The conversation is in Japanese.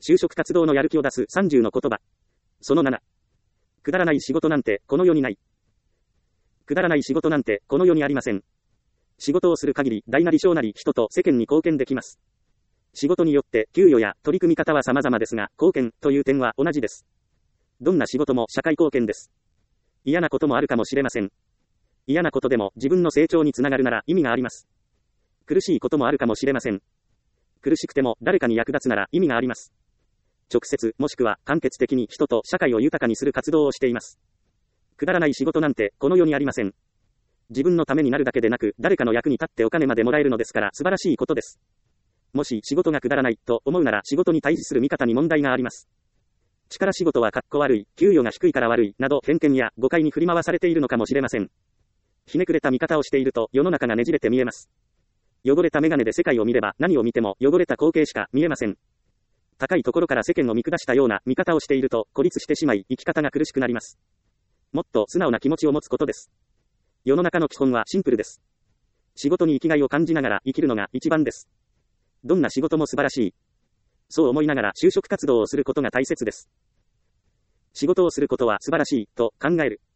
就職活動のやる気を出す30の言葉。その7。くだらない仕事なんてこの世にない。くだらない仕事なんてこの世にありません。仕事をする限り大なり小なり人と世間に貢献できます。仕事によって給与や取り組み方は様々ですが、貢献という点は同じです。どんな仕事も社会貢献です。嫌なこともあるかもしれません。嫌なことでも自分の成長につながるなら意味があります。苦しいこともあるかもしれません。苦しくても誰かに役立つなら意味があります。直接もしくは間接的に人と社会を豊かにする活動をしています。くだらない仕事なんてこの世にありません。自分のためになるだけでなく誰かの役に立ってお金までもらえるのですから素晴らしいことです。もし仕事がくだらないと思うなら仕事に対峙する見方に問題があります。力仕事はかっこ悪い、給与が低いから悪いなど偏見や誤解に振り回されているのかもしれません。ひねくれた見方をしていると世の中がねじれて見えます。汚れたメガネで世界を見れば何を見ても汚れた光景しか見えません。高いところから世間を見下したような見方をしていると孤立してしまい生き方が苦しくなります。もっと素直な気持ちを持つことです。世の中の基本はシンプルです。仕事に生きがいを感じながら生きるのが一番です。どんな仕事も素晴らしい。そう思いながら就職活動をすることが大切です。仕事をすることは素晴らしいと考える。